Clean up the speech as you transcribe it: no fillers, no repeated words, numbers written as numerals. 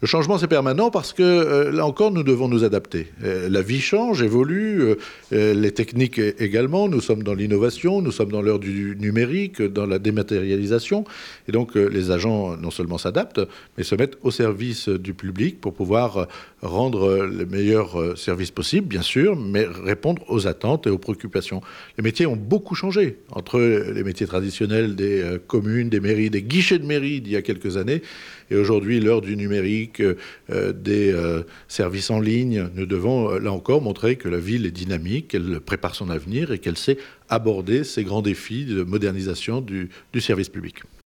Le changement, c'est permanent parce que, là encore, nous devons nous adapter. La vie change, évolue, les techniques également. Nous sommes dans l'innovation, nous sommes dans l'heure du numérique, dans la dématérialisation. Et donc, les agents non seulement s'adaptent, mais se mettent au service du public pour pouvoir rendre les meilleurs services possibles, bien sûr, mais répondre aux attentes et aux préoccupations. Les métiers ont beaucoup changé entre les métiers traditionnels des communes, des mairies, des guichets de mairie d'il y a quelques années. Et aujourd'hui, l'heure du numérique, des services en ligne, nous devons, là encore, montrer que la ville est dynamique, qu'elle prépare son avenir et qu'elle sait aborder ces grands défis de modernisation du service public.